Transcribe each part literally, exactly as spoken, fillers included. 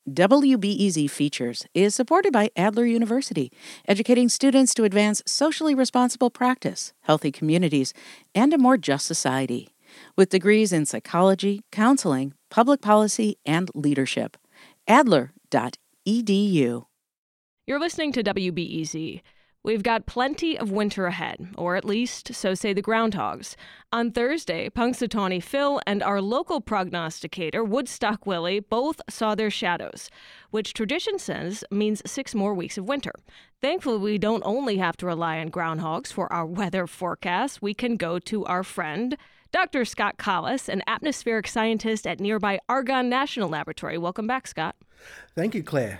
W B E Z Features is supported by Adler University, educating students to advance socially responsible practice, healthy communities, and a more just society. With degrees in psychology, counseling, public policy, and leadership. Adler dot e d u. You're listening to W B E Z. We've got plenty of winter ahead, or at least so say the groundhogs. On Thursday, Punxsutawney Phil and our local prognosticator, Woodstock Willie, both saw their shadows, which tradition says means six more weeks of winter. Thankfully, we don't only have to rely on groundhogs for our weather forecast. We can go to our friend, Doctor Scott Collis, an atmospheric scientist at nearby Argonne National Laboratory. Welcome back, Scott. Thank you, Claire.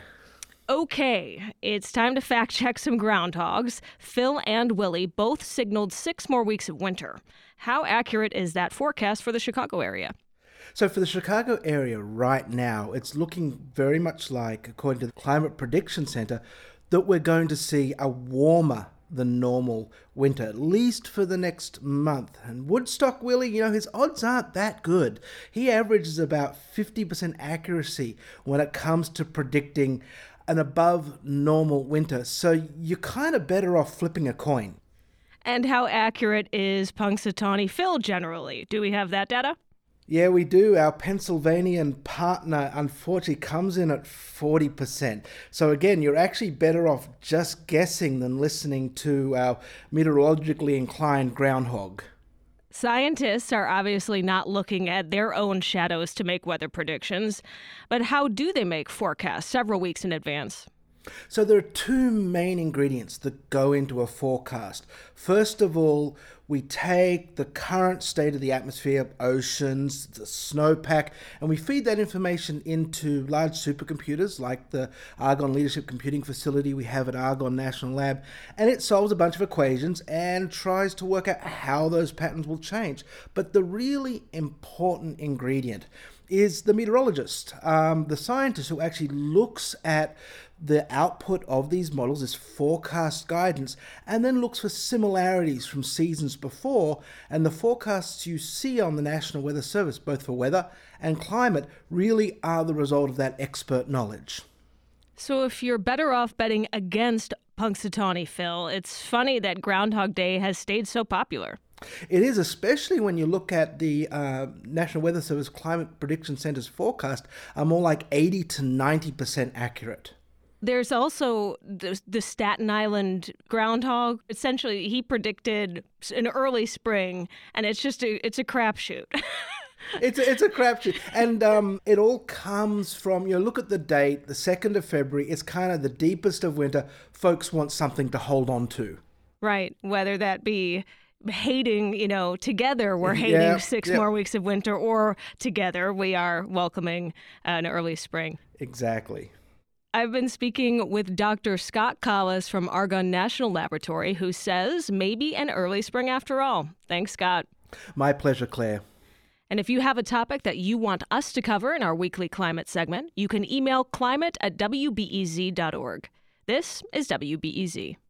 Okay, it's time to fact-check some groundhogs. Phil and Willie both signaled six more weeks of winter. How accurate is that forecast for the Chicago area? So for the Chicago area right now, it's looking very much like, according to the Climate Prediction Center, that we're going to see a warmer than normal winter, at least for the next month. And Woodstock Willie, you know, his odds aren't that good. He averages about fifty percent accuracy when it comes to predicting an above normal winter. So you're kind of better off flipping a coin. And how accurate is Punxsutawney Phil generally? Do we have that data? Yeah, we do. Our Pennsylvanian partner, unfortunately, comes in at forty percent. So again, you're actually better off just guessing than listening to our meteorologically inclined groundhog. Scientists are obviously not looking at their own shadows to make weather predictions, but how do they make forecasts several weeks in advance? So there are two main ingredients that go into a forecast. First of all, we take the current state of the atmosphere, oceans, the snowpack, and we feed that information into large supercomputers like the Argonne Leadership Computing Facility we have at Argonne National Lab, and it solves a bunch of equations and tries to work out how those patterns will change. But the really important ingredient is the meteorologist, um, the scientist who actually looks at the output of these models, this forecast guidance, and then looks for similarities from seasons before. And the forecasts you see on the National Weather Service, both for weather and climate, really are the result of that expert knowledge. So if you're better off betting against Punxsutawney Phil, it's funny that Groundhog Day has stayed so popular. It is, especially when you look at the uh, National Weather Service Climate Prediction Center's forecast, are more like eighty to ninety percent accurate. There's also the, the Staten Island groundhog. Essentially, he predicted an early spring, and it's just a it's a crapshoot. It's a, it's a crapshoot. And um, it all comes from, you know, look at the date, the second of February. It's kind of the deepest of winter. Folks want something to hold on to. Right, whether that be hating, you know, together we're hating yeah, six yeah. more weeks of winter, or together we are welcoming an early spring. Exactly. I've been speaking with Doctor Scott Collis from Argonne National Laboratory, who says maybe an early spring after all. Thanks, Scott. My pleasure, Claire. And if you have a topic that you want us to cover in our weekly climate segment, you can email climate at w b e z dot org. This is W B E Z.